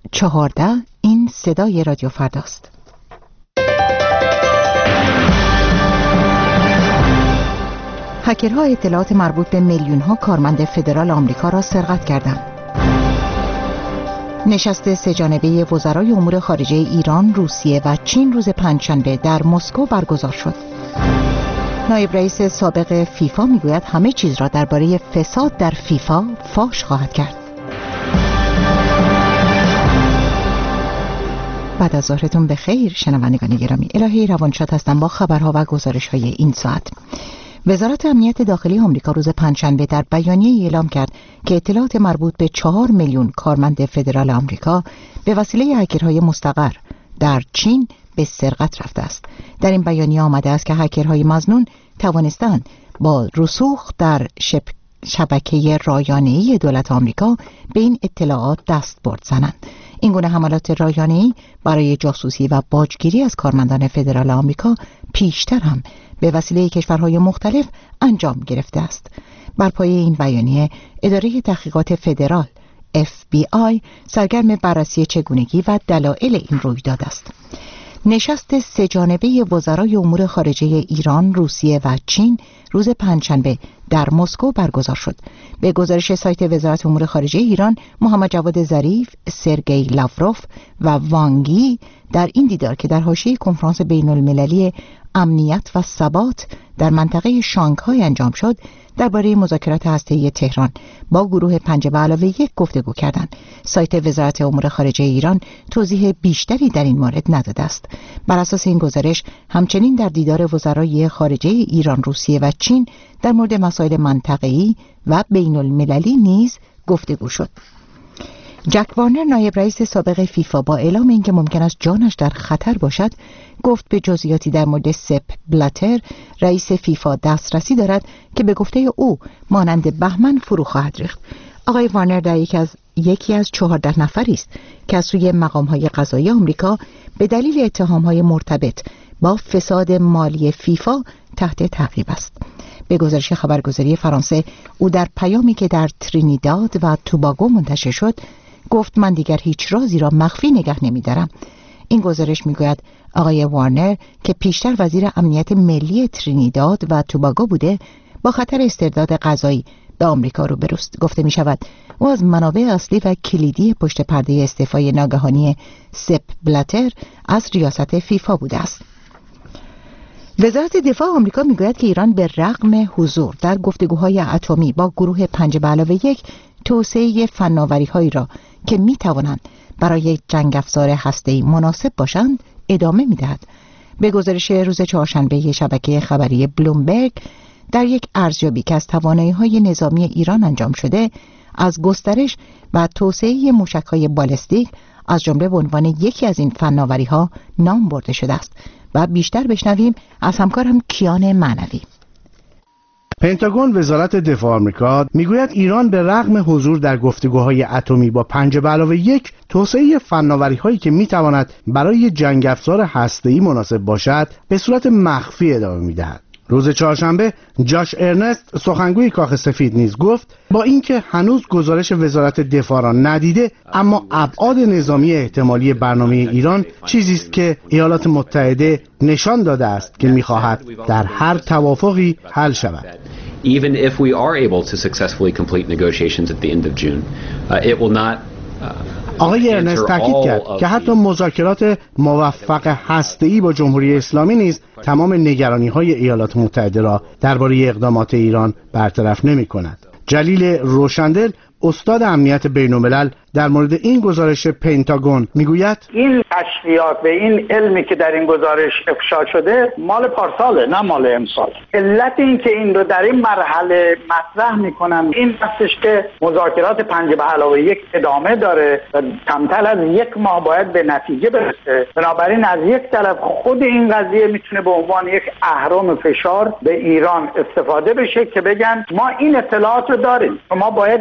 14 این صدای رادیو فرداست. هکرها اطلاعات مربوط به میلیون‌ها کارمند فدرال آمریکا را سرقت کردند. نشست سه‌جانبه وزرای امور خارجه ایران، روسیه و چین روز پنجشنبه در مسکو برگزار شد. نایب رئیس سابق فیفا میگوید همه چیز را درباره فساد در فیفا فاش خواهد کرد. بعد از ظهرتون بخیر شنوندگان گرامی. الهی روانشاد هستم با خبرها و گزارش‌های این ساعت. وزارت امنیت داخلی آمریکا روز پنجشنبه در بیانیه اعلام کرد که اطلاعات مربوط به 4 میلیون کارمند فدرال آمریکا به وسیله هکرهای مستقر در چین به سرقت رفته است. در این بیانیه آمده است که هکرهای مظنون توانستند با رسوخ در شبکه رایانه‌ای دولت آمریکا به این اطلاعات دستبرد زنند. این گونه حملات رایانه‌ای برای جاسوسی و باجگیری از کارمندان فدرال آمریکا پیشتر هم به وسیله کشورهای مختلف انجام گرفته است. بر پایه این بیانیه اداره تحقیقات فدرال FBI سرگرم بررسی چگونگی و دلایل این رویداد است. نشست سه‌جانبه وزرای امور خارجه ایران، روسیه و چین روز پنجشنبه در مسکو برگزار شد. به گزارش سایت وزارت امور خارجه ایران، محمد جواد ظریف، سرگئی لاوروف و وانگی در این دیدار که در حاشیه کنفرانس بین المللی امنیت و ثبات در منطقه شانگهای انجام شد، درباره مذاکرات هسته‌ای تهران با گروه 5+1 گفتگو کردند. سایت وزارت امور خارجه ایران توضیح بیشتری در این مورد نداده است. بر اساس این گزارش همچنین در دیدار وزرای خارجه ایران، روسیه و چین در مورد مسائل منطقه‌ای و بین المللی نیز گفتگو شد. جک وارنر، نایب رئیس سابق فیفا، با اعلام اینکه ممکن است جانش در خطر باشد، گفت به جزئیاتی در مورد سپ بلاتر، رئیس فیفا، دسترسی دارد که به گفته او مانند بهمن فرو خواهد ریخت. آقای وارنر در یکی از 14 نفری است که از سوی مقام‌های قضایی آمریکا به دلیل اتهام‌های مرتبط با فساد مالی فیفا تحت تعقیب است. به گزارش خبرگزاری فرانسه، او در پیامی که در ترینیداد و توباگو منتشر شد گفت من دیگر هیچ رازی را مخفی نگه نمی‌دارم. این گزارش میگوید آقای وارنر که پیشتر وزیر امنیت ملی ترینیداد و توباگو بوده، با خطر استرداد قضایی به آمریکا روبروست. گفته می شود او از منابع اصلی و کلیدی پشت پرده استعفای ناگهانی سپ بلاتر از ریاست فیفا بوده است. وزارت دفاع آمریکا میگوید که ایران به رغم حضور در گفتگوهای اتمی با گروه 5+1 توسعه فناوری‌هایی را که می‌توانند برای جنگ افزار هسته‌ای مناسب باشند ادامه می‌دهد. به گزارش روز چهارشنبه شبکه خبری بلومبرگ، در یک ارزیابی که از توانایی‌های نظامی ایران انجام شده، از گسترش و توسعه موشک‌های بالستیک از جمله به عنوان یکی از این فناوری‌ها نام برده شده است. و بیشتر بشنویم از همکارم کیان معنوی. پنتاگون، وزارت دفاع آمریکا، میگوید ایران به رغم حضور در گفتگوهای اتمی با 5+1 توسعه فناوری‌هایی که میتواند برای جنگ افزار هسته‌ای مناسب باشد به صورت مخفی ادامه میدهد. روز چهارشنبه جاش ارنست، سخنگوی کاخ سفید، نیز گفت با اینکه هنوز گزارش وزارت دفاع را ندیده، اما ابعاد نظامی احتمالی برنامه ایران چیزی است که ایالات متحده نشان داده است که می‌خواهد در هر توافقی حل شود. Even if we are able to successfully complete negotiations at the end of June, it will not آقای ارنست تاکید کرد که حتی مذاکرات موفق هسته‌ای با جمهوری اسلامی نیز تمام نگرانی‌های ایالات متحده را درباره اقدامات ایران برطرف نمی‌کند. جلیل روشندل، استاد امنیت بین‌الملل، در مورد این گزارش پنتاگون میگوید این کشفیات و این علمی که در این گزارش افشا شده مال پارساله، نه مال امسال. علت این که این رو در این مرحله مطرح میکنن این هستش که مذاکرات 5+1 ادامه داره و کمتر از 1 ماه باید به نتیجه برسه. بنابراین از یک طرف خود این قضیه میتونه به عنوان یک اهرم فشار به ایران استفاده بشه که بگن ما این اطلاعات رو داریم، ما باید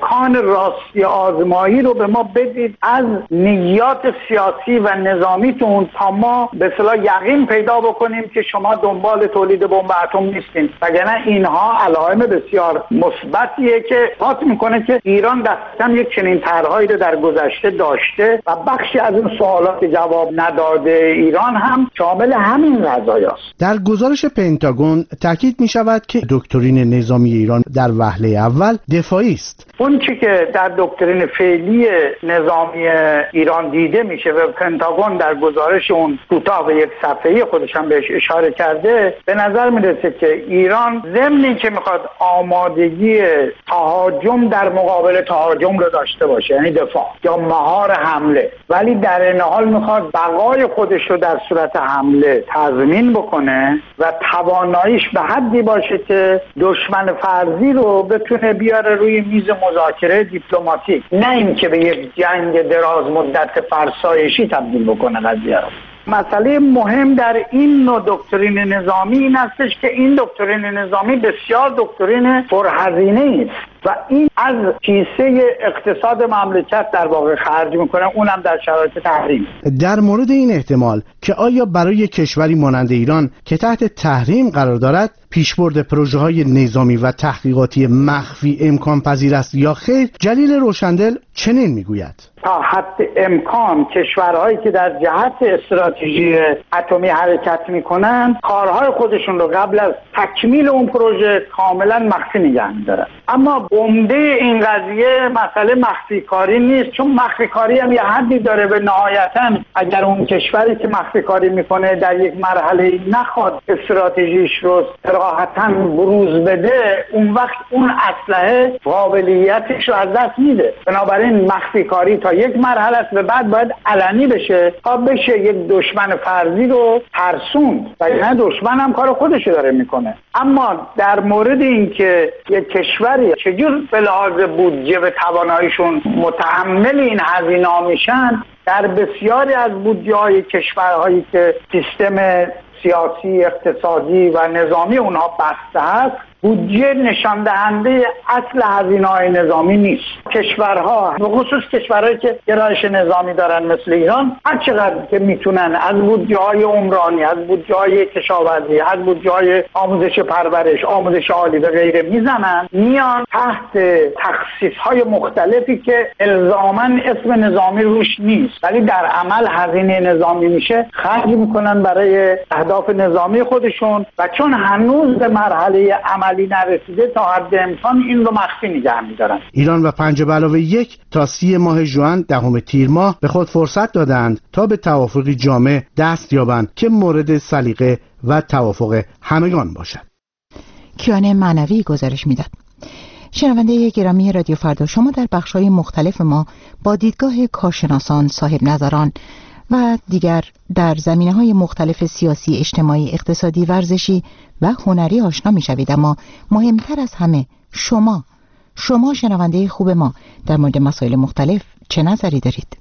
امکان راستی آزمایی رو به ما بدید از نیات سیاسی و نظامیتون تا ما به اصطلاح یقین پیدا بکنیم که شما دنبال تولید بمب اتم نیستین. وگرنه اینها علائم بسیار مثبتیه که اثبات میکنه که ایران دقیقاً یک چنین طرحهایی رو در گذشته داشته و بخشی از این سوالات جواب نداده ایران هم شامل همین قضایاست. در گزارش پنتاگون تاکید می شود که دکترین نظامی ایران در وهله اول دفاعی است. اون چی که در دکترین فعلی نظامی ایران دیده میشه و پنتاگون در گزارش اون کوتاه به یک صفحه‌ای خودش هم بهش اشاره کرده، به نظر میرسه که ایران ضمن که میخواد آمادگی تهاجم در مقابل تهاجم رو داشته باشه، یعنی دفاع یا مهار حمله، ولی در این حال میخواد بقای خودش رو در صورت حمله تضمین بکنه و تواناییش به حدی باشه که دشمن فرضی رو بتونه بیاره روی میز مذاکره دیپلماتیک، نه اینکه به یک جنگ دراز مدت فرسایشی تبدیل بکنه قضیه رو. مسئله مهم در این نوع دکترین نظامی این هستش که این دکترین نظامی بسیار دکترین پرهزینه است و این از کیسه اقتصاد مملکت در واقع خرج میکنه، اونم در شرایط تحریم. در مورد این احتمال که آیا برای کشوری مانند ایران که تحت تحریم قرار دارد پیشبرد پروژه‌های نظامی و تحقیقاتی مخفی امکان پذیر است یا خیر، جلیل روشندل چنین میگوید: تا حد امکان کشورهایی که در جهت استراتژی اتمی حرکت میکنن کارهای خودشون رو قبل از تکمیل اون پروژه کاملا مخفی نگه می‌دارن. اما عمده این قضیه مسئله مخفی کاری نیست، چون مخفی کاری هم یه حدی داره. به نهایتاً اگر اون کشوری که مخفی کاری میکنه در یک مرحله نخواد استراتژیش رو صراحتاً بروز بده، اون وقت اون اسلحه قابلیتش رو از دست میده. بنابراین مخفی کاری تا یک مرحله است و بعد باید علنی بشه تا بشه یک دشمن فرضی رو ترسوند و یعنی دشمن هم کار خودش داره میکنه. اما در مورد این که یک کشوری چجور به لحاظ بودجه و تواناییشون متحمل این هزینه‌ها میشن، در بسیاری از بودجه‌های کشورهایی که سیستم سیاسی، اقتصادی و نظامی اونها بسته است، بودجه نشان دهنده اصل هزینه‌های نظامی نیست. کشورها به خصوص کشورهایی که گرایش نظامی دارن مثل ایران، هر چقدر که میتونن از بودجه‌های عمرانی، از بودجه‌های کشاورزی، از بودجه‌های آموزش پرورش، آموزش عالی و غیره میزنن، میان تحت تخصیص‌های مختلفی که الزاماً اسم نظامی روش نیست ولی در عمل هزینه نظامی میشه، خرج میکنن برای اهداف نظامی خودشون و چون هنوز به مرحله عملی نرسیده تا حد امکان این رو مخفی نگه می‌دارن. ایران و 5+1 تا 30 ماه ژوئن 10 تیر ماه به خود فرصت دادند تا به توافقی جامع دست یابند که مورد سلیقه و توافق همگان باشد. کیان معنوی گزارش میداد. شنونده گرامی رادیو فردا، شما در بخش‌های مختلف ما با دیدگاه کارشناسان، صاحب نظران و دیگر در زمینه‌های مختلف سیاسی، اجتماعی، اقتصادی، ورزشی و هنری آشنا می‌شوید، اما مهمتر از همه شما شنونده خوب ما در مورد مسائل مختلف چه نظری دارید؟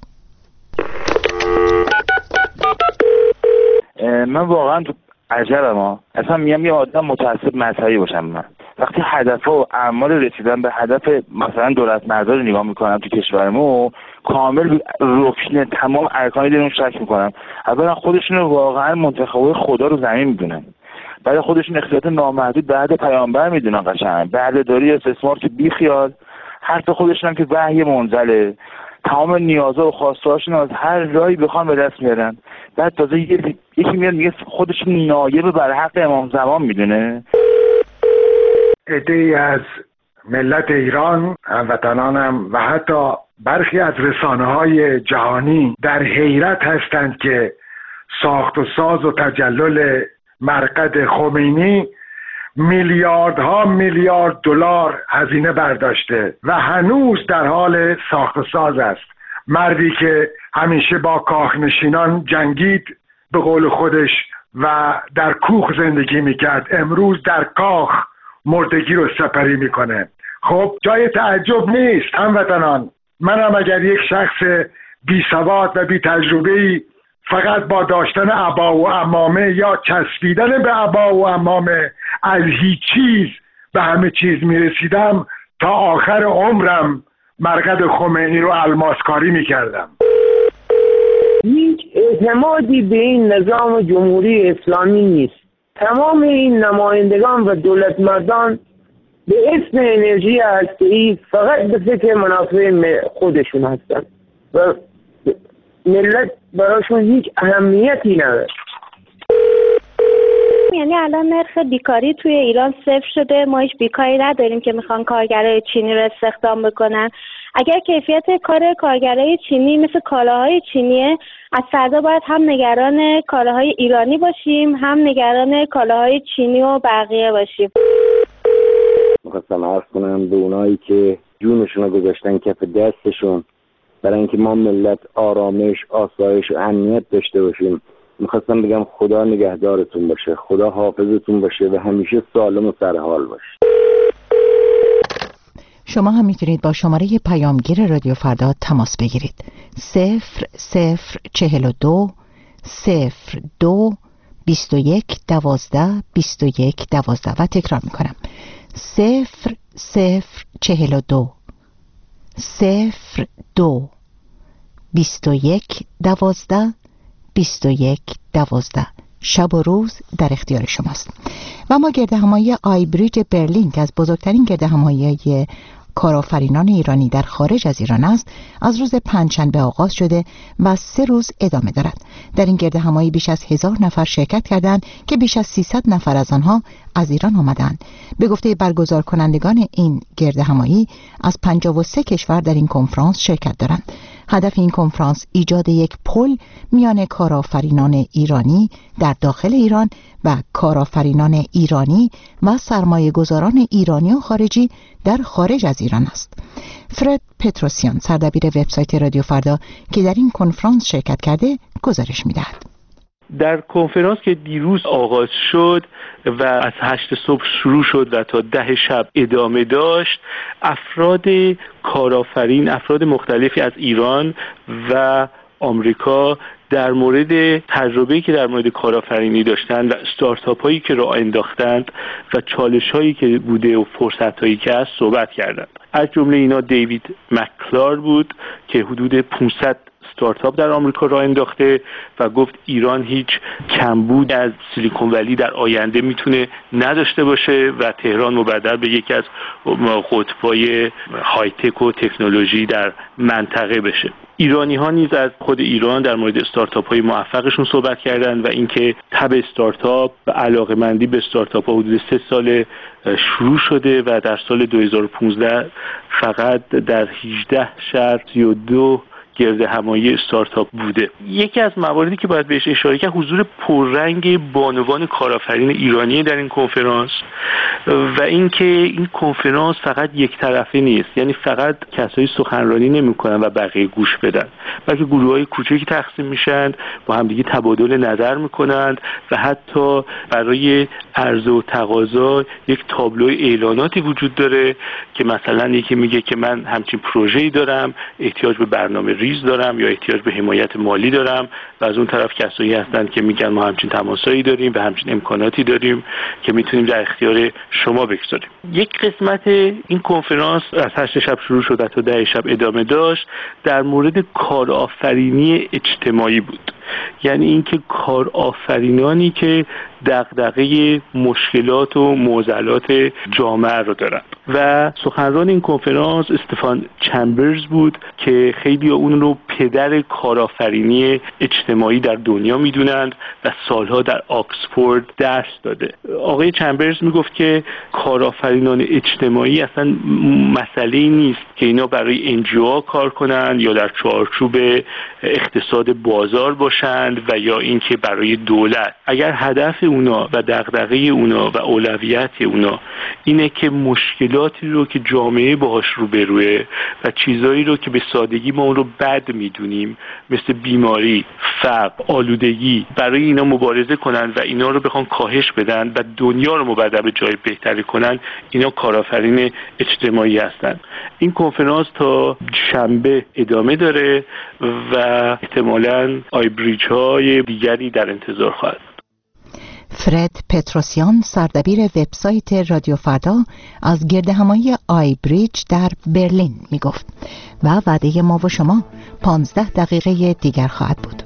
من واقعا تو عجبم اصلا میگم یه آدم متعصب مذهبی باشم. من وقتی هدفها و اعمال رسیدن به هدف مثلا دولت مردار رو نگاه میکنم تو کشورمون، کامل رکن تمام ارکان دینمون شک میکنم. اولا خودشون واقعا منتخبای خدا رو زمین میدونن، بعد خودشون اختیارات نامحدود بعد پیامبر میدونن، قشنگ بردهداری، استثمار که بی خیال، حرف خودشون هم که وحی منزله، تمام نیازها و خواستهاشون از هر راهی بخوان به دست میارن. بعد تازه یکی میاد میگه خودشون نایب بر حق امام زمان میدونه. عده‌ای از ملت ایران، هموطنانم و حتی برخی از رسانه‌های جهانی در حیرت هستند که ساخت و ساز و تجلل مرقد خمینی میلیاردها میلیارد دلار هزینه برداشته و هنوز در حال ساخت و ساز است. مردی که همیشه با کاخنشینان جنگید به قول خودش و در کوخ زندگی میکرد، امروز در کاخ مردگی رو سپری میکنه. خب جای تعجب نیست هموطنان، منم اگر یک شخص بی سواد و بی تجربه‌ای فقط با داشتن عبا و عمامه یا چسبیدن به عبا و عمامه از هیچ چیز به همه چیز میرسیدم، تا آخر عمرم مرقد خمینی رو الماسکاری میکردم. هیچ اعتمادی به این نظام جمهوری اسلامی نیست. تمام این نمایندگان و دولت مردان به اسم انرژی هسته‌ای فقط به فکر منافع خودشون هستن و ملت براشون هیچ اهمیتی نداره. یعنی الان نرخ بیکاری توی ایران صفر شده، ما هیچ بیکاری نداریم که میخوان کارگرای چینی رو استخدام بکنن. اگر کیفیت کار کارگرای چینی مثل کالاهای چینیه، از فردا باید هم نگران کالاهای ایرانی باشیم، هم نگران کالاهای چینی و بقیه باشیم. میخواستم عرض کنم به اونایی که جونشون رو گذاشتن کف دستشون برای اینکه ما ملت آرامش، آسایش و امنیت داشته باشیم، میخواستم بگم خدا نگهدارتون باشه، خدا حافظتون باشه و همیشه سالم و سرحال باشه. شما هم میتونید با شماره پیامگیر رادیو فردا تماس بگیرید. 0042 02 21 12 21 12 و تکرار میکنم 0042 02 21 12 21 12. شب و روز در اختیار شماست. و ما گردهمایی آیبریج برلین که از بزرگترین گردهمایی کارآفرینان ایرانی در خارج از ایران است، از روز پنجشنبه آغاز شده و 3 روز ادامه دارد. در این گردهمایی بیش از 1000 نفر شرکت کردند که بیش از 300 نفر از آنها از ایران آمدند. به گفته برگزار کنندگان این گردهمایی، از 53 کشور در این کنفرانس شرکت دارند. هدف این کنفرانس ایجاد یک پل میان کارآفرینان ایرانی در داخل ایران و کارآفرینان ایرانی و سرمایه‌گذاران ایرانی و خارجی در خارج از ایران است. فرد پتروسیان، سردبیر وبسایت رادیو فردا که در این کنفرانس شرکت کرده، گزارش می‌دهد. در کنفرانس که دیروز آغاز شد و از 8 صبح شروع شد و تا 10 شب ادامه داشت، افراد کارآفرین، افراد مختلفی از ایران و آمریکا در مورد تجربه‌ای که در مورد کارآفرینی داشتن و استارتاپ هایی که راه انداختند و چالش هایی که بوده و فرصت هایی که هست صحبت کردند. از جمله اینا دیوید مکلار بود که حدود 500 استارتاپ در آمریکا راه انداخته و گفت ایران هیچ کمبود از سیلیکون ولی در آینده میتونه نداشته باشه و تهران مبدل به یکی از قطب‌های های تک و تکنولوژی در منطقه بشه. ایرانی ها نیز از خود ایران در مورد استارتاپ های موفقشون صحبت کردند و اینکه تب استارتاپ و علاقه‌مندی به استارتاپ ها حدود 3 سال شروع شده و در سال 2015 فقط در 18 شهر 32 گردهمایی استارتاپ بوده. یکی از مواردی که باید بهش اشاره کرد حضور پررنگ بانوان کارآفرین ایرانی در این کنفرانس و اینکه این کنفرانس فقط یک طرفه نیست، یعنی فقط کسایی سخنرانی نمی‌کنن و بقیه گوش بدن، بلکه گروه‌های کوچکی تقسیم میشن، با همدیگه تبادل نظر میکنند و حتی برای عرضه و تقاضا یک تابلوی اعلاناتی وجود داره که مثلا یکی میگه که من همچین پروژه‌ای دارم، احتیاج به برنامه ریز دارم یا احتیاج به حمایت مالی دارم، و از اون طرف کسایی هستند که میگن ما همچین تماسایی داریم و همچین امکاناتی داریم که میتونیم در اختیار شما بگذاریم. یک قسمت این کنفرانس از 8 شب شروع شد تا 10 شب ادامه داشت، در مورد کارآفرینی اجتماعی بود. یعنی اینکه کارآفرینانی که دغدغه مشکلات و معضلات جامعه رو دارن و سخنران این کنفرانس استفان چمبرز بود که خیلی اون رو پدر کارآفرینی اجتماعی در دنیا میدونند و سالها در آکسفورد درس داده. آقای چمبرز میگفت که کارآفرینان اجتماعی اصلا مسئله‌ای نیست که اینا برای NGO کار کنن یا در چارچوب اقتصاد بازار باشند و یا اینکه برای دولت. اگر هدف اونا و دغدغه اونا و اولویت اونا اینه که مشکلاتی رو که جامعه باهاش روبروه و چیزایی رو که به سادگی ما اون رو بد میدونیم مثل بیماری، فقر، آلودگی، برای اینا مبارزه کنن و اینا رو بخوان کاهش بدن و دنیا رو مبدل به جای بهتری کنن، اینا کارآفرین اجتماعی هستن. این کنفرانس تا شنبه ادامه داره و احتمالاً آیبریج های دیگری در انتظار خواهد. فرد پتروسیان سردبیر وبسایت رادیو فردا از گردهمایی آی بریج در برلین می گفت و وعده ما و شما 15 دقیقه دیگر خواهد بود.